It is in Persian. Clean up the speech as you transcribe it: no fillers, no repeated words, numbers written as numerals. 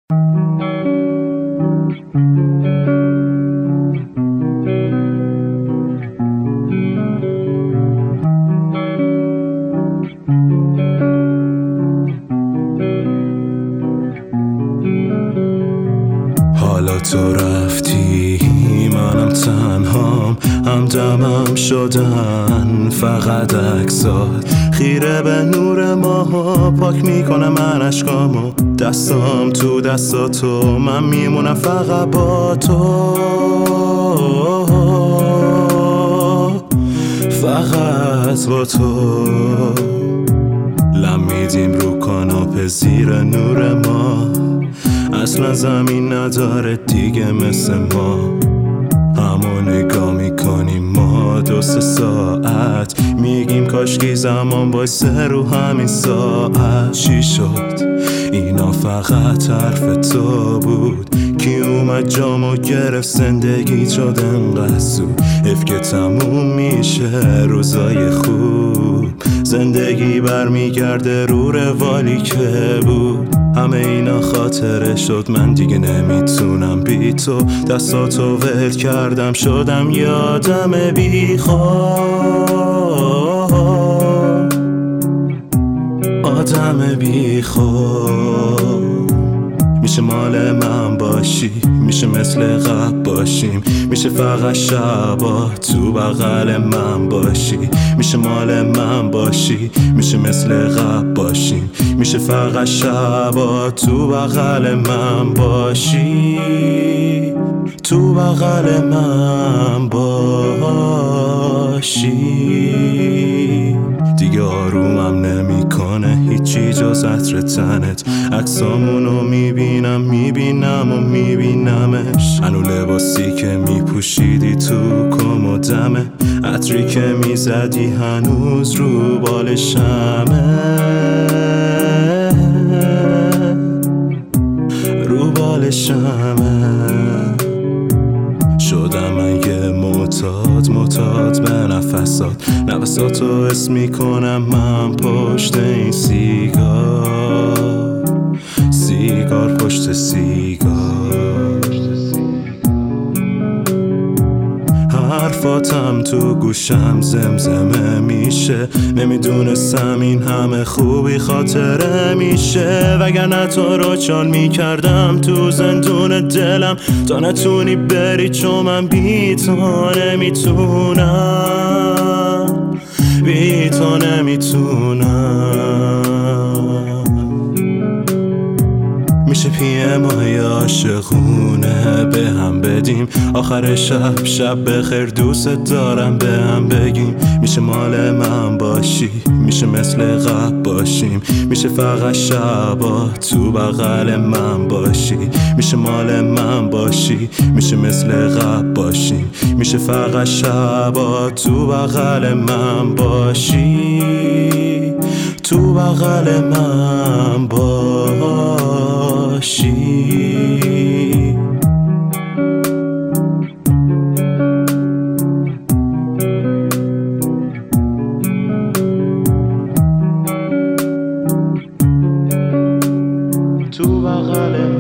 حالا تو رفتی منم تنهام، همدمم شدن فقط عکسات. خیره به نور ماها پاک میکنم من اشکامو، دستام تو دستاتو، من میمونم فقط با تو، فقط با تو. لم میدیم رو کاناپه زیر نور ما، اصلا زمین نداره دیگه مثل ما. همو نگاه میکنیم ما 2-3 ساعت، میگیم کاشکی زمان بایسته رو همین ساعت. چی شد؟ اینا فقط حرف تو بود. کی اومد جامو گرفت زندگی شد انقدر زود. حیف که تموم میشه روزای خوب، زندگی برمیگرده رو روالی که بود. همه اینا خاطره شد، من دیگه نمیتونم بی تو. دستاتو ول کردم شدم یادم بی خواب، آدم بی خواب. میشه مال من باشی، میشه مثل قبل باشیم، میشه فقط شبا تو بغل من باشی. میشه مال من باشی، میشه مثل قبل باشیم، میشه فقط شبا تو بغل من باشی، تو بغل من باشی. دیگه آرومم نمیکنه هیچی جز عطر تنت. عکسامونو میبینم و میبینمش، هنو لباسی که میپوشیدی تو کمدمه، عطری که میزدی هنوز رو بالشمه، رو بالشمه. شدم من یه معتاد به نفساتو حس میکنم من پشت این سیگار پشت سیگار. حرفاتم تو گوشم زمزمه میشه، نمیدونستم این همه خوبی خاطره میشه. وگرنه تو رو چال میکردم تو زندون دلم، تا نتونی بری چون من بی تو نمیتونم، بی تو نمیتونم. میشه پیمای عاشقونه به هم بدیم، آخر شب بخیر دوست دارم به هم بگیم. میشه مال من باشی، میشه مثل قبل باشیم، میشه فقط شبا تو بغل من باشی. میشه مال من باشی، میشه مثل قبل باشیم، میشه فقط شبا تو بغل من باشی، تو بغل من باشی. تو بغل